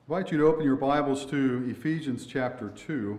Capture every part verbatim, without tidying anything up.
I invite you to open your Bibles to Ephesians chapter two.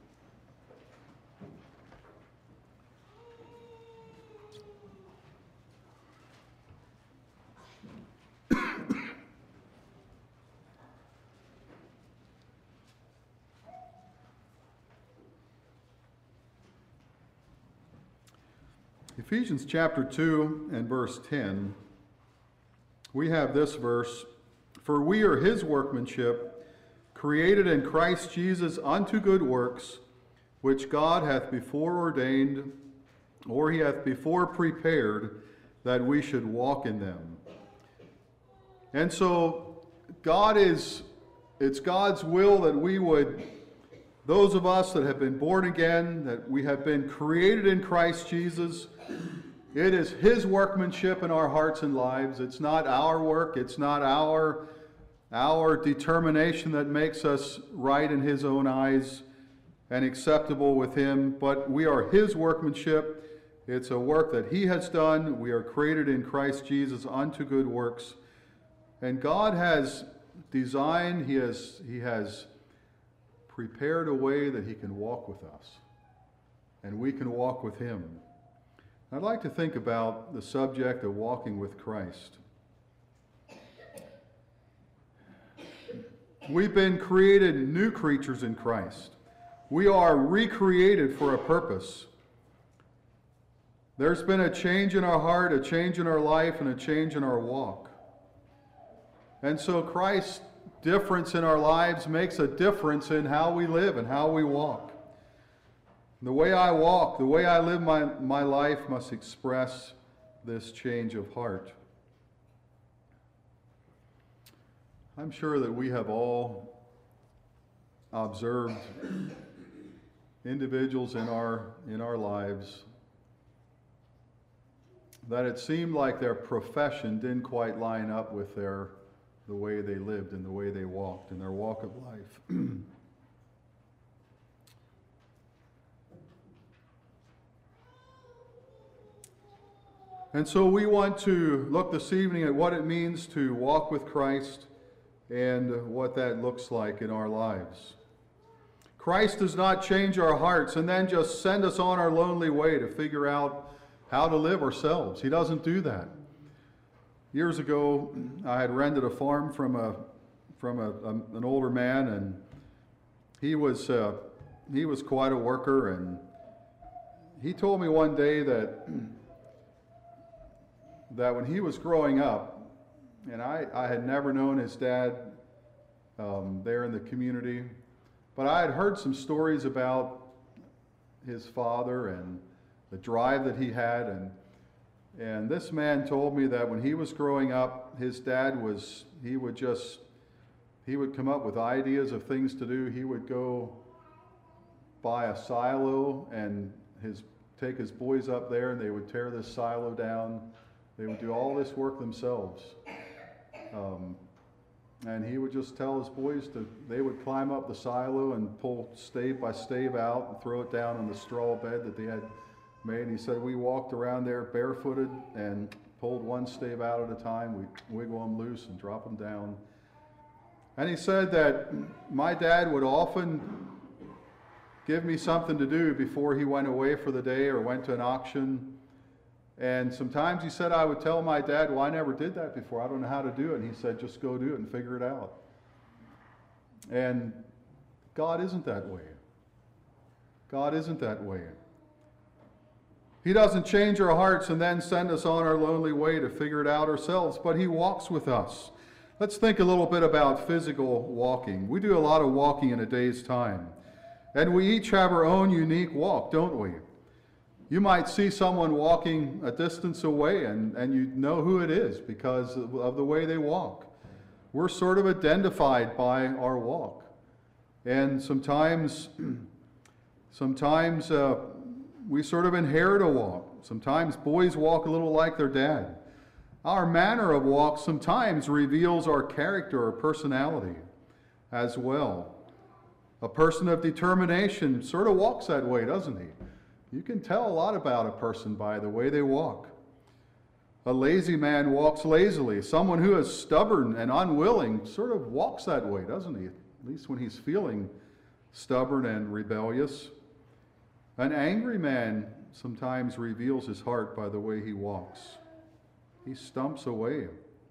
Ephesians chapter two and verse ten, we have this verse: "For we are his workmanship, created in Christ Jesus unto good works, which God hath before ordained, or he hath before prepared, that we should walk in them." And so God is, it's God's will that we would, those of us that have been born again, that we have been created in Christ Jesus, it is his workmanship in our hearts and lives. It's not our work. It's not our, our determination that makes us right in his own eyes and acceptable with him, but we are his workmanship. It's a work that he has done. We are created in Christ Jesus unto good works. And God has designed, he has, he has prepared a way that he can walk with us, and we can walk with him. I'd like to think about the subject of walking with Christ. We've been created new creatures in Christ. We are recreated for a purpose. There's been a change in our heart, a change in our life, and a change in our walk. And so Christ's difference in our lives makes a difference in how we live and how we walk. The way I walk, the way I live my, my life must express this change of heart. I'm sure that we have all observed individuals in our, in our lives that it seemed like their profession didn't quite line up with their, the way they lived and the way they walked in their walk of life. And so we want to look this evening at what it means to walk with Christ and what that looks like in our lives. Christ does not change our hearts and then just send us on our lonely way to figure out how to live ourselves. He doesn't do that. Years ago, I had rented a farm from a from a, a, an older man, and he was uh, he was quite a worker, and he told me one day that that when he was growing up, and I, I had never known his dad um, there in the community, but I had heard some stories about his father and the drive that he had, and and this man told me that when he was growing up, his dad was, he would just, he would come up with ideas of things to do. He would go buy a silo and his take his boys up there, and they would tear this silo down. They would do all this work themselves. Um, and he would just tell his boys to, they would climb up the silo and pull stave by stave out and throw it down on the straw bed that they had made. He said we walked around there barefooted and pulled one stave out at a time. We wiggle them loose and drop them down. And he said that my dad would often give me something to do before he went away for the day or went to an auction. And sometimes he said I would tell my dad, well, I never did that before. I don't know how to do it. And he said, just go do it and figure it out. And God isn't that way. God isn't that way. He doesn't change our hearts and then send us on our lonely way to figure it out ourselves, but he walks with us. Let's think a little bit about physical walking. We do a lot of walking in a day's time. And we each have our own unique walk, don't we? You might see someone walking a distance away and, and you know who it is because of, of the way they walk. We're sort of identified by our walk. And sometimes, sometimes uh, we sort of inherit a walk. Sometimes boys walk a little like their dad. Our manner of walk sometimes reveals our character or personality as well. A person of determination sort of walks that way, doesn't he? You can tell a lot about a person by the way they walk. A lazy man walks lazily. Someone who is stubborn and unwilling sort of walks that way, doesn't he? At least when he's feeling stubborn and rebellious. An angry man sometimes reveals his heart by the way he walks. He stumps away.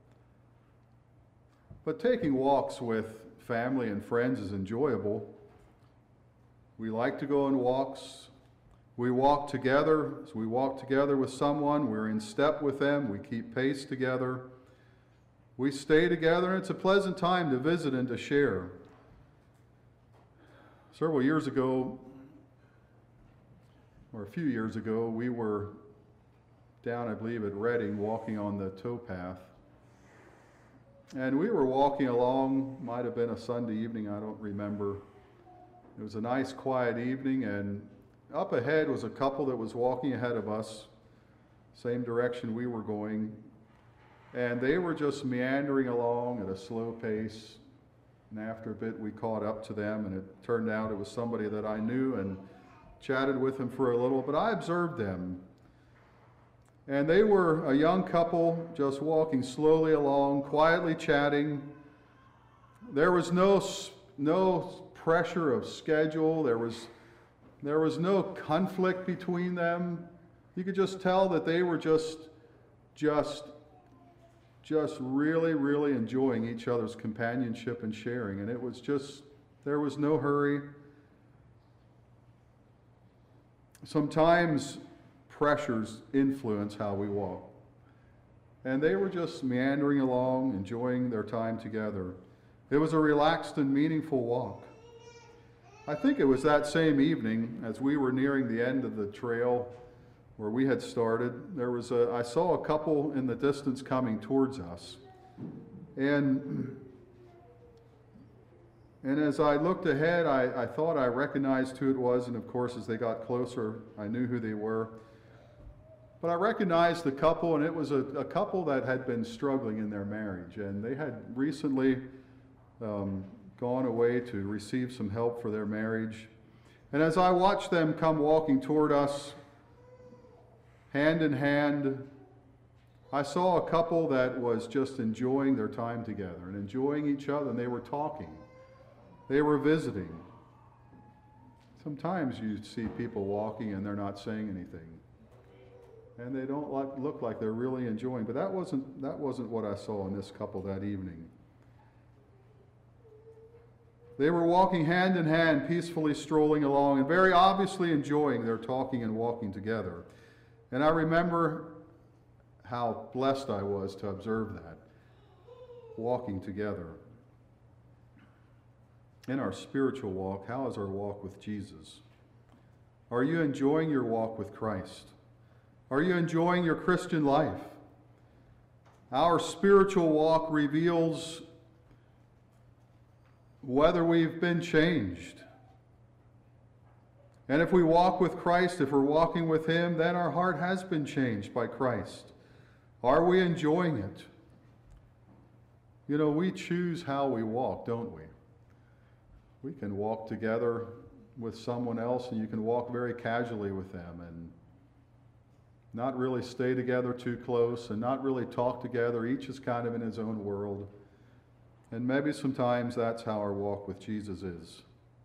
But taking walks with family and friends is enjoyable. We like to go on walks. We walk together. As we walk together with someone, we're in step with them. We keep pace together. We stay together, and it's a pleasant time to visit and to share. Several years ago, or a few years ago, we were down, I believe, at Reading, walking on the towpath. And we were walking along, might have been a Sunday evening, I don't remember. It was a nice, quiet evening, and up ahead was a couple that was walking ahead of us, same direction we were going. And they were just meandering along at a slow pace. And after a bit, we caught up to them, and it turned out it was somebody that I knew and chatted with him for a little, but I observed them. And they were a young couple just walking slowly along, quietly chatting. There was no, no pressure of schedule. There was, there was no conflict between them. You could just tell that they were just, just, just really, really enjoying each other's companionship and sharing. And it was just, there was no hurry. Sometimes pressures influence how we walk. And they were just meandering along, enjoying their time together. It was a relaxed and meaningful walk. I think it was that same evening, as we were nearing the end of the trail where we had started, there was a, I saw a couple in the distance coming towards us. And And as I looked ahead, I, I thought I recognized who it was, and of course, as they got closer, I knew who they were. But I recognized the couple, and it was a, a couple that had been struggling in their marriage, and they had recently um, gone away to receive some help for their marriage. And as I watched them come walking toward us, hand in hand, I saw a couple that was just enjoying their time together and enjoying each other, and they were talking. They were visiting. Sometimes you see people walking and they're not saying anything. And they don't like, look like they're really enjoying. But that wasn't, that wasn't what I saw in this couple that evening. They were walking hand in hand, peacefully strolling along, and very obviously enjoying their talking and walking together. And I remember how blessed I was to observe that, walking together. In our spiritual walk, how is our walk with Jesus? Are you enjoying your walk with Christ? Are you enjoying your Christian life? Our spiritual walk reveals whether we've been changed. And if we walk with Christ, if we're walking with Him, then our heart has been changed by Christ. Are we enjoying it? You know, we choose how we walk, don't we? We can walk together with someone else, and you can walk very casually with them and not really stay together too close and not really talk together. Each is kind of in his own world. And maybe sometimes that's how our walk with Jesus is.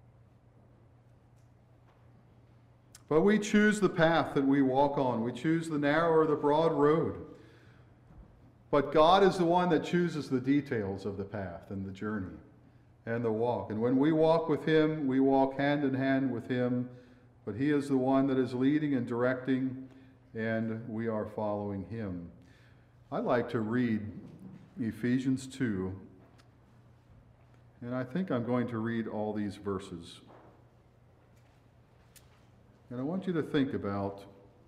But we choose the path that we walk on. We choose the narrow or the broad road. But God is the one that chooses the details of the path and the journey and the walk. And when we walk with Him, we walk hand in hand with Him. But He is the one that is leading and directing, and we are following Him. I'd like to read Ephesians two. And I think I'm going to read all these verses. And I want you to think about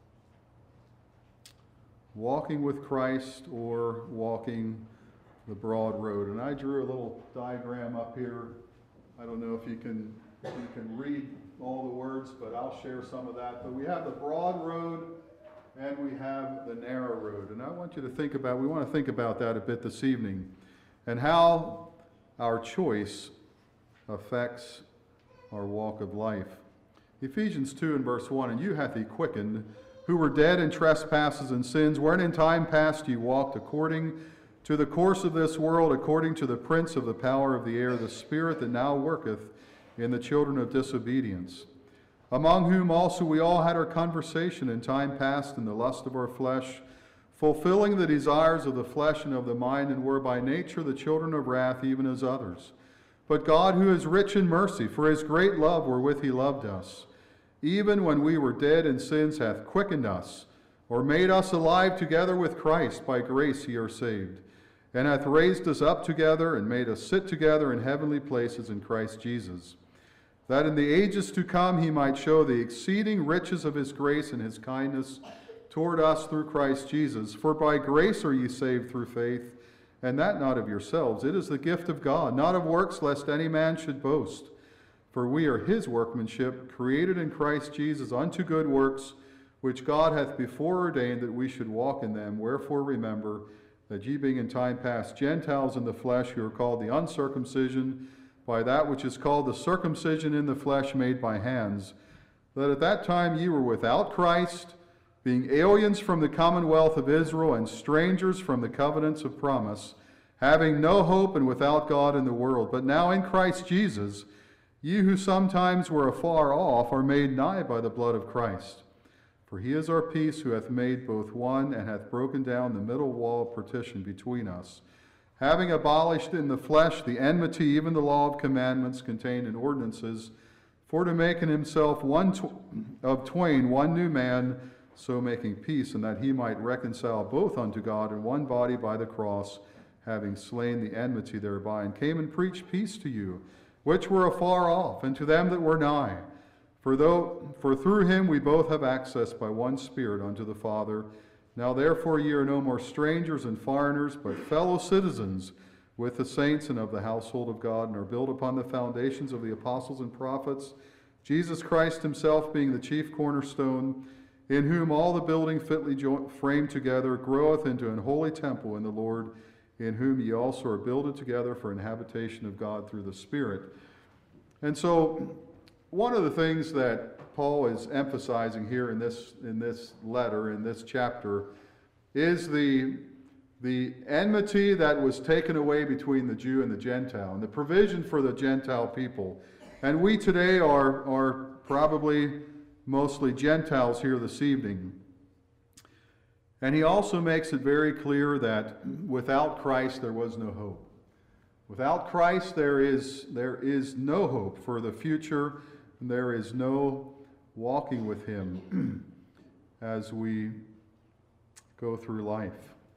walking with Christ or walking the broad road. And I drew a little diagram up here. I don't know if you can, if you can read all the words, but I'll share some of that. But we have the broad road and we have the narrow road. And I want you to think about, we want to think about that a bit this evening, and how our choice affects our walk of life. Ephesians two and verse one, and you hath he quickened who were dead in trespasses and sins, wherein in time past ye walked according to the course of this world, according to the prince of the power of the air, the spirit that now worketh in the children of disobedience, among whom also we all had our conversation in time past in the lust of our flesh, fulfilling the desires of the flesh and of the mind, and were by nature the children of wrath, even as others. But God, who is rich in mercy, for his great love wherewith he loved us, even when we were dead in sins, hath quickened us, or made us alive together with Christ. By grace ye are saved, and hath raised us up together, and made us sit together in heavenly places in Christ Jesus, that in the ages to come he might show the exceeding riches of his grace and his kindness toward us through Christ Jesus. For by grace are ye saved through faith, and that not of yourselves. It is the gift of God, not of works, lest any man should boast. For we are his workmanship, created in Christ Jesus unto good works, which God hath before ordained that we should walk in them. Wherefore remember that ye being in time past Gentiles in the flesh, you are called the uncircumcision by that which is called the circumcision in the flesh made by hands, that at that time ye were without Christ, being aliens from the commonwealth of Israel, and strangers from the covenants of promise, having no hope and without God in the world. But now in Christ Jesus, ye who sometimes were afar off are made nigh by the blood of Christ. For he is our peace, who hath made both one, and hath broken down the middle wall of partition between us, having abolished in the flesh the enmity, even the law of commandments contained in ordinances, for to make in himself one tw- of twain one new man, so making peace, and that he might reconcile both unto God in one body by the cross, having slain the enmity thereby, and came and preached peace to you, which were afar off, and to them that were nigh. For though, for through him we both have access by one Spirit unto the Father. Now therefore ye are no more strangers and foreigners, but fellow citizens with the saints and of the household of God, and are built upon the foundations of the apostles and prophets, Jesus Christ himself being the chief cornerstone, in whom all the building fitly joined, framed together groweth into an holy temple in the Lord, in whom ye also are builded together for an habitation of God through the Spirit. And so one of the things that Paul is emphasizing here in this, in this letter, in this chapter, is the, the enmity that was taken away between the Jew and the Gentile, and the provision for the Gentile people. And we today are, are probably mostly Gentiles here this evening. And he also makes it very clear that without Christ there was no hope. Without Christ there is, there is no hope for the future, and there is no walking with him as we go through life.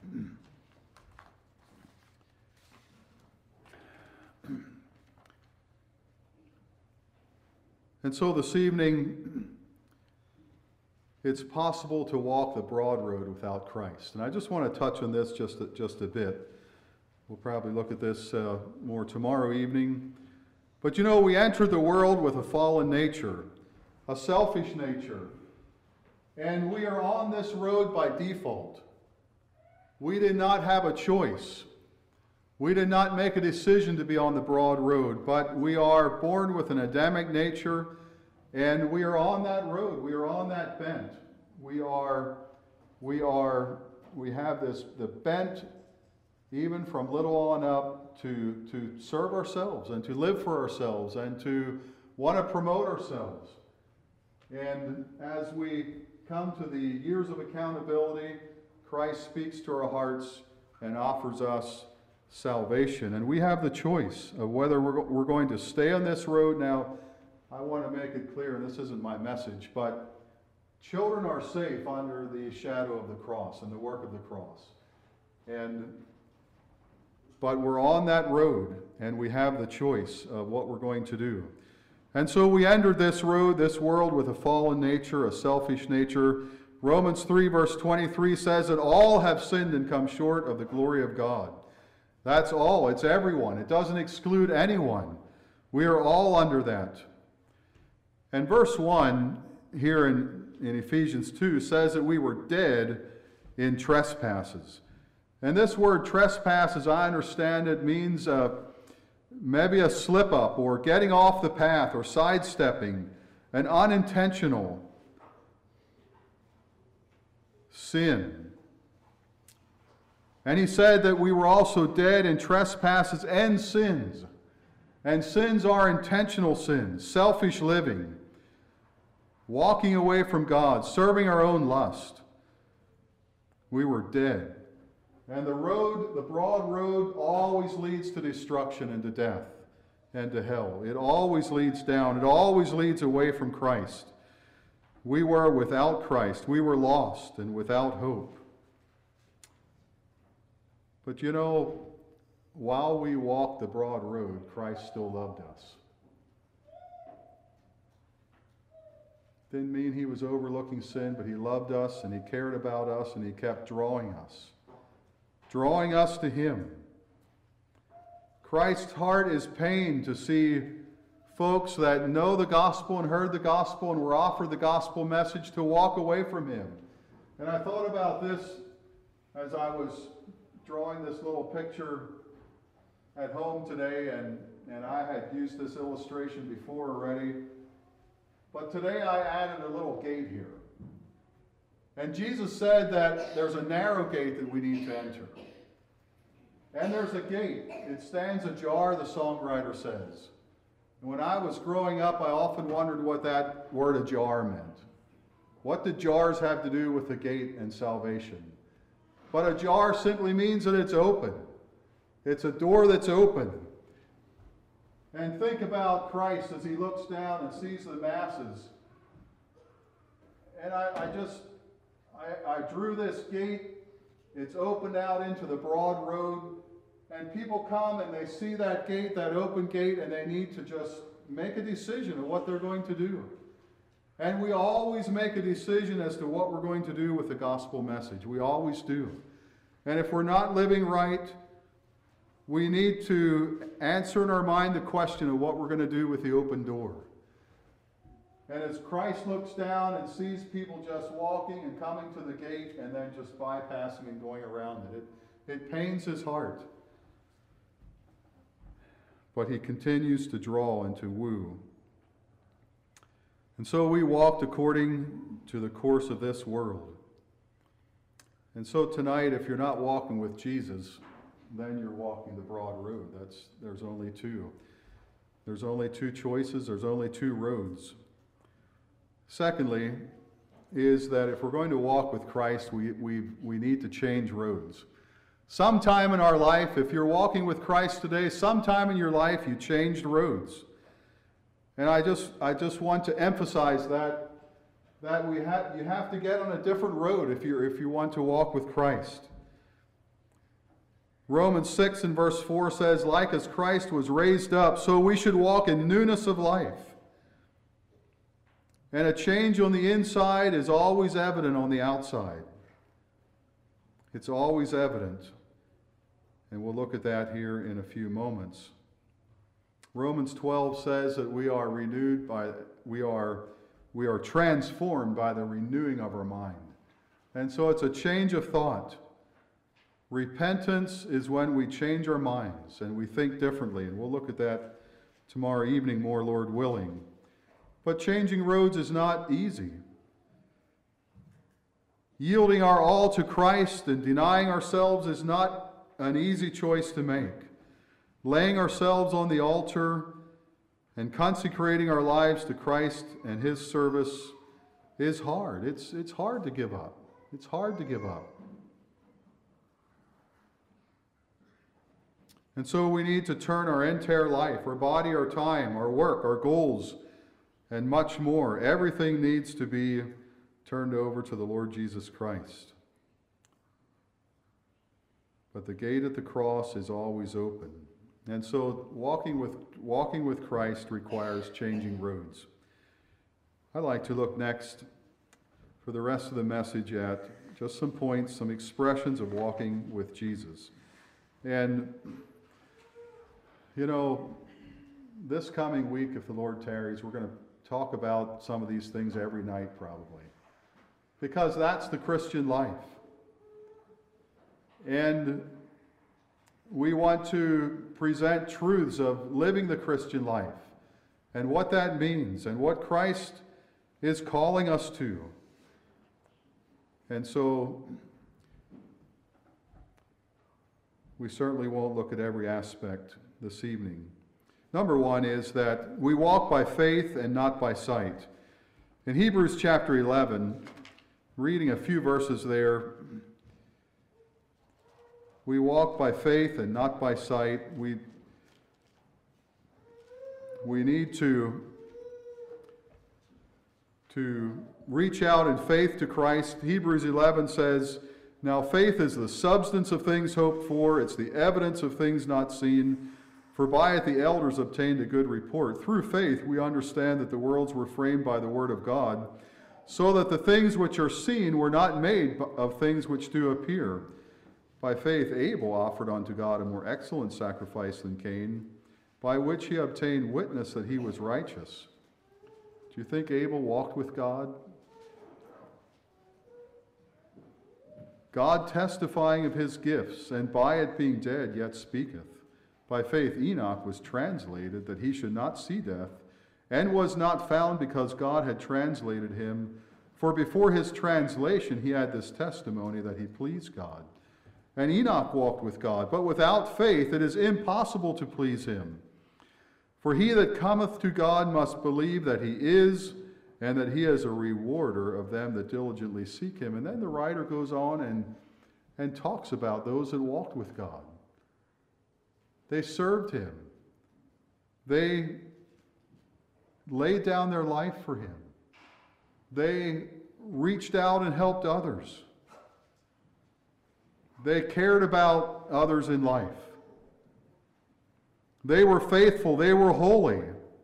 And so this evening, it's possible to walk the broad road without Christ. And I just want to touch on this just a, just a bit. We'll probably look at this uh, more tomorrow evening. But you know, we entered the world with a fallen nature, a selfish nature. And we are on this road by default. We did not have a choice. We did not make a decision to be on the broad road, but we are born with an Adamic nature, and we are on that road. We are on that bent. We are, we are, we have this, the bent, even from little on up, to, to serve ourselves and to live for ourselves and to want to promote ourselves. And as we come to the years of accountability, Christ speaks to our hearts and offers us salvation. And we have the choice of whether we're, we're going to stay on this road. Now, I want to make it clear, and this isn't my message, but children are safe under the shadow of the cross and the work of the cross. And but we're on that road, and we have the choice of what we're going to do. And so we entered this road, this world, with a fallen nature, a selfish nature. Romans three verse twenty-three says that all have sinned and come short of the glory of God. That's all. It's everyone. It doesn't exclude anyone. We are all under that. And verse one here in, in Ephesians two says that we were dead in trespasses. And this word trespass, as I understand it, means uh, maybe a slip up or getting off the path or sidestepping, an unintentional. sin. And he said that we were also dead in trespasses and sins. And sins are intentional sins, selfish living, walking away from God, serving our own lust. We were dead. And the road, the broad road, always leads to destruction and to death and to hell. It always leads down. It always leads away from Christ. We were without Christ. We were lost and without hope. But you know, while we walked the broad road, Christ still loved us. Didn't mean he was overlooking sin, but he loved us and he cared about us and he kept drawing us. Drawing us to him. Christ's heart is pained to see folks that know the gospel and heard the gospel and were offered the gospel message to walk away from him. And I thought about this as I was drawing this little picture at home today, and, and I had used this illustration before already. But today I added a little gate here. And Jesus said that there's a narrow gate that we need to enter. And there's a gate. It stands ajar, the songwriter says. And when I was growing up, I often wondered what that word ajar meant. What did jars have to do with the gate and salvation? But ajar simply means that it's open. It's a door that's open. And think about Christ as he looks down and sees the masses. And I, I just, I, I drew this gate. It's opened out into the broad road. And people come and they see that gate, that open gate, and they need to just make a decision of what they're going to do. And we always make a decision as to what we're going to do with the gospel message. We always do. And if we're not living right, we need to answer in our mind the question of what we're going to do with the open door. And as Christ looks down and sees people just walking and coming to the gate and then just bypassing and going around it, it, it pains his heart. But he continues to draw and to woo. And so we walked according to the course of this world. And so tonight, if you're not walking with Jesus, then you're walking the broad road. That's, there's only two. There's only two choices. There's only two roads. Secondly, is that if we're going to walk with Christ, we, we, we need to change roads. Sometime in our life, if you're walking with Christ today, sometime in your life you changed roads. And I just, I just want to emphasize that, that we have, you have to get on a different road if you if you want to walk with Christ. Romans six and verse four says, like as Christ was raised up, so we should walk in newness of life. And a change on the inside is always evident on the outside. It's always evident. And we'll look at that here in a few moments. Romans twelve says that we are renewed by, we are, we are transformed by the renewing of our mind. And so it's a change of thought. Repentance is when we change our minds and we think differently. And we'll look at that tomorrow evening more, Lord willing. But changing roads is not easy. Yielding our all to Christ and denying ourselves is not an easy choice to make. Laying ourselves on the altar and consecrating our lives to Christ and his service is hard. It's, it's hard to give up. It's hard to give up. And so we need to turn our entire life, our body, our time, our work, our goals, and much more. Everything needs to be turned over to the Lord Jesus Christ. But the gate at the cross is always open. And so walking with, walking with Christ requires changing roads. I'd like to look next for the rest of the message at just some points, some expressions of walking with Jesus. And, you know, this coming week, if the Lord tarries, we're going to talk about some of these things every night probably. Because that's the Christian life. And we want to present truths of living the Christian life and what that means and what Christ is calling us to. And so we certainly won't look at every aspect this evening. Number one is that we walk by faith and not by sight. In Hebrews chapter eleven, reading a few verses there, we walk by faith and not by sight. We, we need to, to reach out in faith to Christ. Hebrews eleven says, "Now faith is the substance of things hoped for, it's the evidence of things not seen. For by it the elders obtained a good report. Through faith we understand that the worlds were framed by the word of God, so that the things which are seen were not made of things which do appear. By faith Abel offered unto God a more excellent sacrifice than Cain, by which he obtained witness that he was righteous." Do you think Abel walked with God? God testifying of his gifts, and by it being dead yet speaketh. By faith Enoch was translated, that he should not see death, and was not found because God had translated him. For before his translation he had this testimony that he pleased God. And Enoch walked with God, but without faith it is impossible to please him. For he that cometh to God must believe that he is, and that he is a rewarder of them that diligently seek him. And then the writer goes on and, and talks about those that walked with God. They served him. They laid down their life for him. They reached out and helped others. They cared about others in life. They were faithful. They were holy.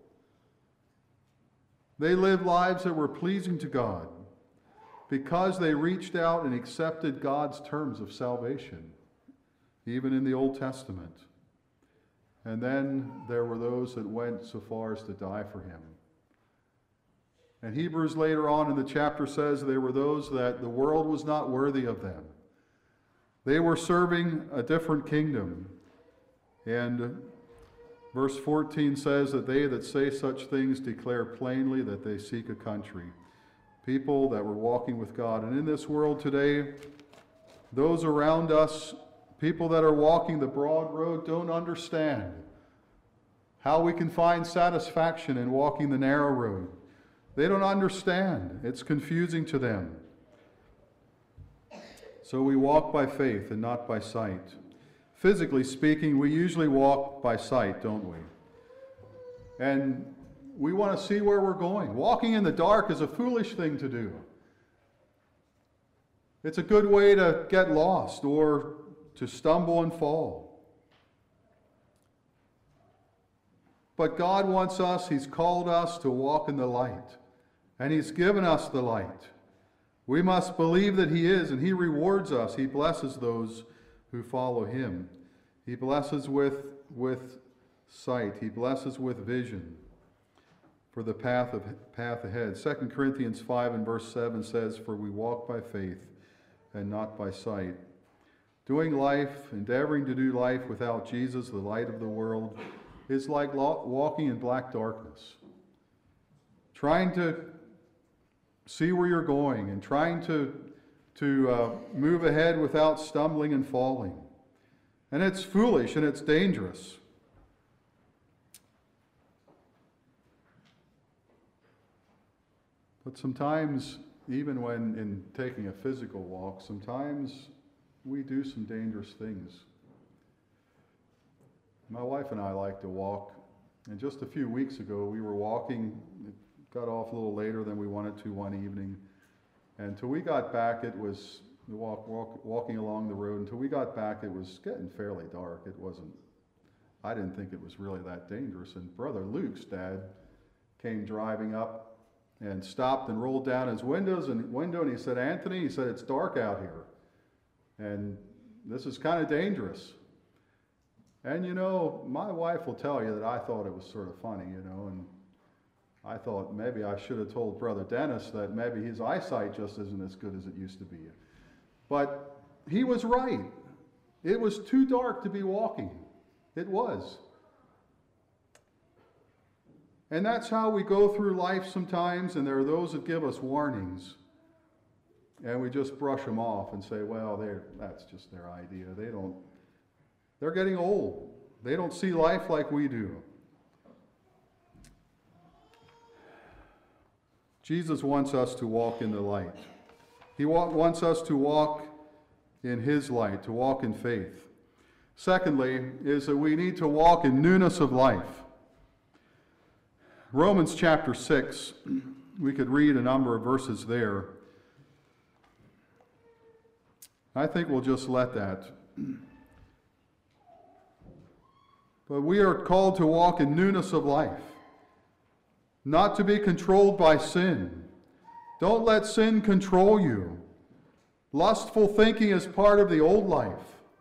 They lived lives that were pleasing to God because they reached out and accepted God's terms of salvation, even in the Old Testament. And then there were those that went so far as to die for him. And Hebrews later on in the chapter says there were those that the world was not worthy of them. They were serving a different kingdom. And verse fourteen says that they that say such things declare plainly that they seek a country. People that were walking with God. And in this world today, those around us, people that are walking the broad road, don't understand how we can find satisfaction in walking the narrow road. They don't understand. It's confusing to them. So we walk by faith and not by sight. Physically speaking, we usually walk by sight, don't we? And we want to see where we're going. Walking in the dark is a foolish thing to do. It's a good way to get lost or to stumble and fall. But God wants us, He's called us to walk in the light. And He's given us the light. We must believe that He is, and He rewards us. He blesses those who follow Him. He blesses with, with sight. He blesses with vision for the path of path ahead. Second Corinthians five and verse seven says, "For we walk by faith and not by sight." Doing life, endeavoring to do life without Jesus, the light of the world, is like walking in black darkness. Trying to see where you're going and trying to, to uh, move ahead without stumbling and falling. And it's foolish and it's dangerous. But sometimes, even when in taking a physical walk, sometimes we do some dangerous things. My wife and I like to walk, and just a few weeks ago we were walking. It got off a little later than we wanted to one evening, and until we got back it was walk, walk, walking along the road. Until we got back it was getting fairly dark. It wasn't, I didn't think it was really that dangerous, and Brother Luke's dad came driving up and stopped and rolled down his windows and window and he said, "Anthony," he said, "it's dark out here. And this is kind of dangerous." And you know, my wife will tell you that I thought it was sort of funny, you know, and I thought maybe I should have told Brother Dennis that maybe his eyesight just isn't as good as it used to be. But he was right. It was too dark to be walking. It was. And that's how we go through life sometimes, and there are those that give us warnings. and we just brush them off and say, well, they're, that's just their idea. They don't, they're getting old. They don't see life like we do. Jesus wants us to walk in the light. He wa- wants us to walk in his light, to walk in faith. Secondly, is that we need to walk in newness of life. Romans chapter six, we could read a number of verses there. I think we'll just let that. But we are called to walk in newness of life, not to be controlled by sin. Don't let sin control you. Lustful thinking is part of the old life.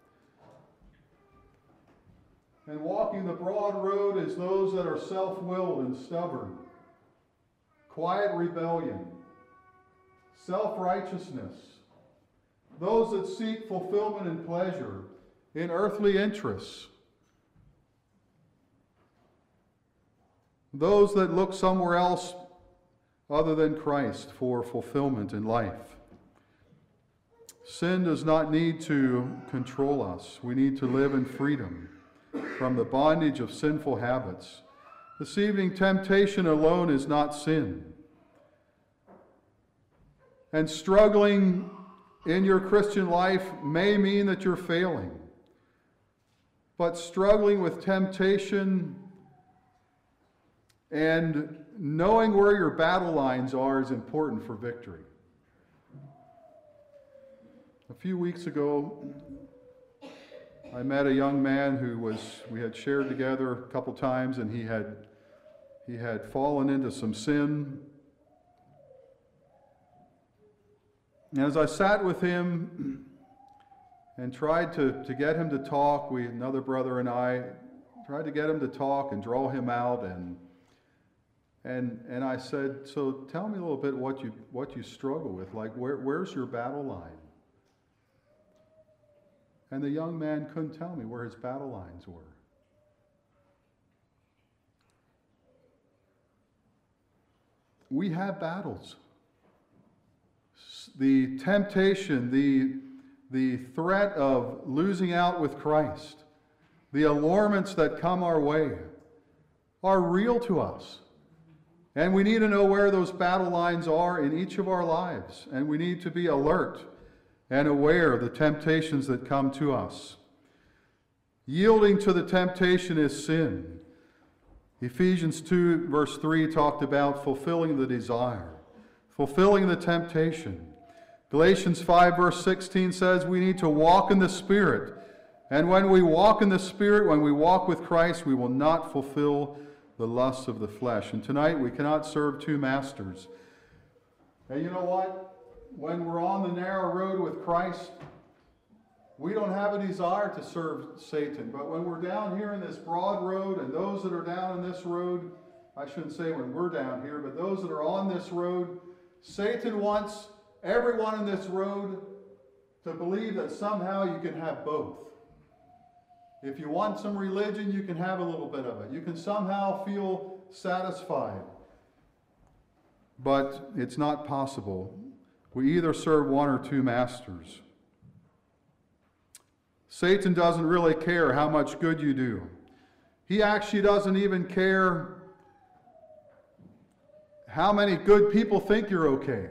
And walking the broad road is those that are self-willed and stubborn. Quiet rebellion, self-righteousness, those that seek fulfillment and pleasure in earthly interests, those that look somewhere else other than Christ for fulfillment in life. Sin does not need to control us. We need to live in freedom from the bondage of sinful habits. This evening, temptation alone is not sin. And struggling in your Christian life may mean that you're failing. But struggling with temptation and knowing where your battle lines are is important for victory. A few weeks ago, I met a young man who was, we had shared together a couple times, and he had, he had fallen into some sin. And as I sat with him and tried to, to get him to talk, we, another brother and I, tried to get him to talk and draw him out, and and and I said, so tell me a little bit what you what you struggle with, like where where's your battle line? And the young man couldn't tell me where his battle lines were. We have battles. The temptation, the, the threat of losing out with Christ, the allurements that come our way are real to us. And we need to know where those battle lines are in each of our lives. And we need to be alert and aware of the temptations that come to us. Yielding to the temptation is sin. Ephesians two verse three talked about fulfilling the desire, fulfilling the temptation. Galatians five verse sixteen says we need to walk in the Spirit. And when we walk in the Spirit, when we walk with Christ, we will not fulfill the lusts of the flesh. And tonight we cannot serve two masters. And you know what? When we're on the narrow road with Christ, we don't have a desire to serve Satan. But when we're down here in this broad road, and those that are down in this road, I shouldn't say when we're down here, but those that are on this road, Satan wants everyone in this road to believe that somehow you can have both. If you want some religion, you can have a little bit of it. You can somehow feel satisfied. But it's not possible. We either serve one or two masters. Satan doesn't really care how much good you do. He actually doesn't even care how many good people think you're okay.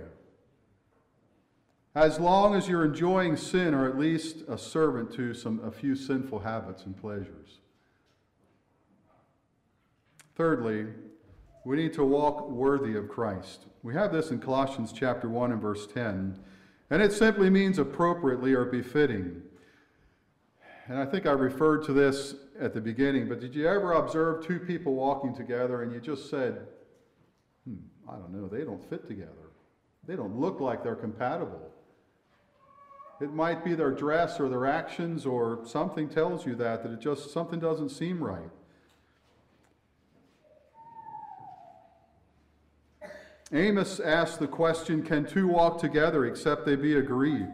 As long as you're enjoying sin, or at least a servant to some a few sinful habits and pleasures. Thirdly, we need to walk worthy of Christ. We have this in Colossians chapter one and verse ten, and it simply means appropriately or befitting. And I think I referred to this at the beginning, but did you ever observe two people walking together and you just said, hmm, I don't know, they don't fit together. They don't look like they're compatible. It might be their dress or their actions, or something tells you that, that it just, something doesn't seem right. Amos asked the question, can two walk together except they be agreed?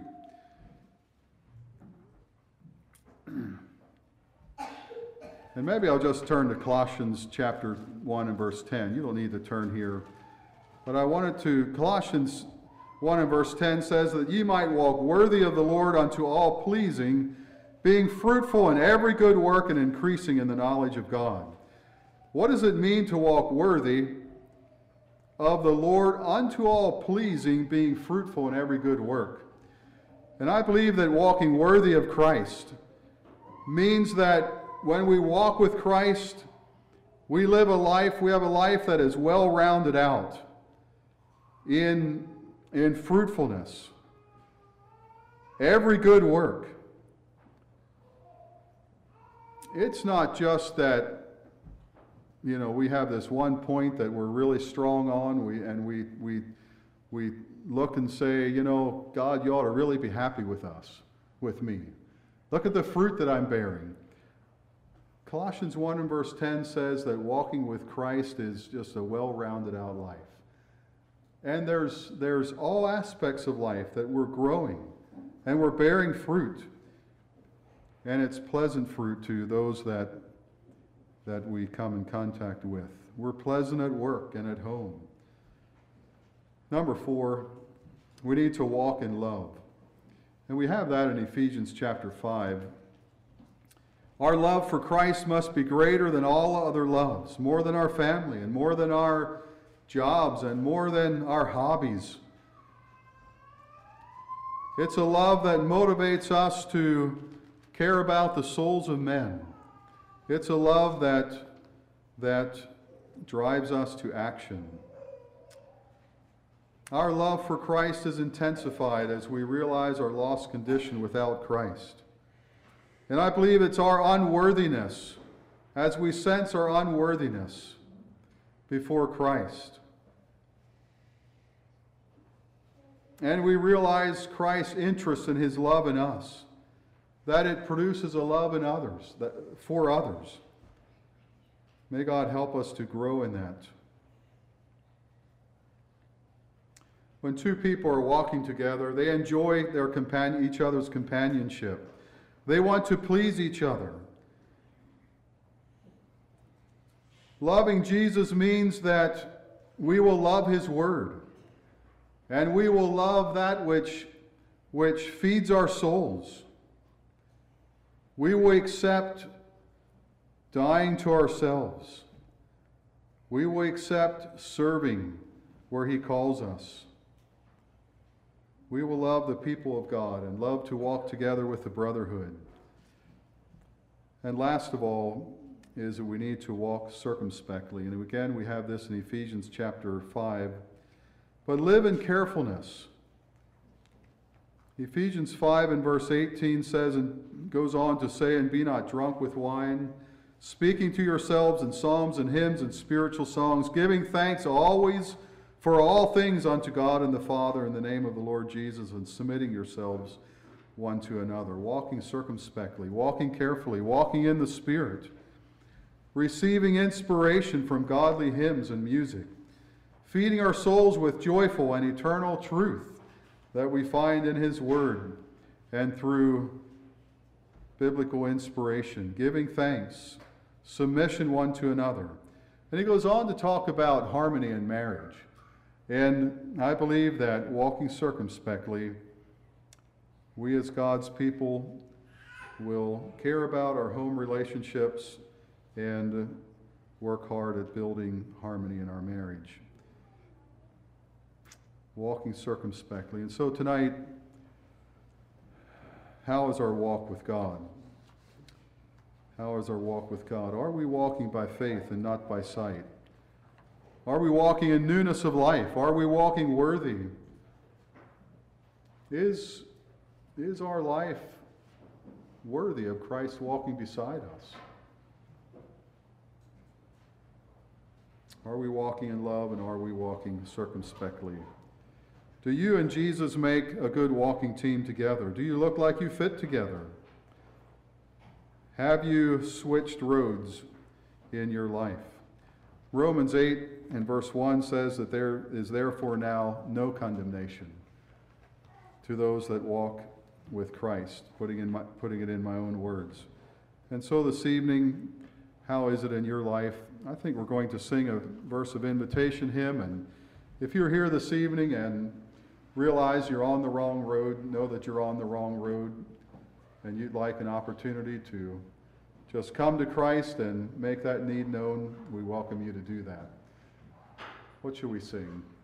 And maybe I'll just turn to Colossians chapter one and verse ten. You don't need to turn here. But I wanted to, Colossians one and verse ten says that ye might walk worthy of the Lord unto all pleasing, being fruitful in every good work and increasing in the knowledge of God. What does it mean to walk worthy of the Lord unto all pleasing, being fruitful in every good work? And I believe that walking worthy of Christ means that when we walk with Christ, we live a life, we have a life that is well rounded out in, in fruitfulness. Every good work. It's not just that, you know, we have this one point that we're really strong on, we, and we, we, we look and say, you know, God, you ought to really be happy with us, with me. Look at the fruit that I'm bearing. Colossians one and verse ten says that walking with Christ is just a well-rounded out life. And there's, there's all aspects of life that we're growing and we're bearing fruit. And it's pleasant fruit to those that, that we come in contact with. We're pleasant at work and at home. Number four, we need to walk in love. And we have that in Ephesians chapter five. Our love for Christ must be greater than all other loves, more than our family and more than our jobs and more than our hobbies. It's a love that motivates us to care about the souls of men. It's a love that, that drives us to action. Our love for Christ is intensified as we realize our lost condition without Christ. And I believe it's our unworthiness, as we sense our unworthiness before Christ. And we realize Christ's interest in his love in us, that it produces a love in others, that, for others. May God help us to grow in that. When two people are walking together, they enjoy their companion, each other's companionship. They want to please each other. Loving Jesus means that we will love his word, and we will love that which, which feeds our souls. We will accept dying to ourselves. We will accept serving where he calls us. We will love the people of God and love to walk together with the brotherhood. And last of all is that we need to walk circumspectly. And again, we have this in Ephesians chapter five. But live in carefulness. Ephesians five and verse eighteen says, and goes on to say, and be not drunk with wine, speaking to yourselves in psalms and hymns and spiritual songs, giving thanks always for all things unto God and the Father in the name of the Lord Jesus, and submitting yourselves one to another, walking circumspectly, walking carefully, walking in the Spirit, receiving inspiration from godly hymns and music, feeding our souls with joyful and eternal truth that we find in his word and through biblical inspiration, giving thanks, submission one to another. And he goes on to talk about harmony in marriage. And I believe that walking circumspectly, we as God's people will care about our home relationships and work hard at building harmony in our marriage. Walking circumspectly. And so tonight, how is our walk with God? How is our walk with God? Are we walking by faith and not by sight? Are we walking in newness of life? Are we walking worthy? Is, is our life worthy of Christ walking beside us? Are we walking in love, and are we walking circumspectly? Do you and Jesus make a good walking team together? Do you look like you fit together? Have you switched roads in your life? Romans eight and verse one says that there is therefore now no condemnation to those that walk with Christ, putting, in my, putting it in my own words. And so this evening, how is it in your life? I think we're going to sing a verse of invitation hymn, and if you're here this evening and realize you're on the wrong road, know that you're on the wrong road, and you'd like an opportunity to just come to Christ and make that need known, we welcome you to do that. What should we sing?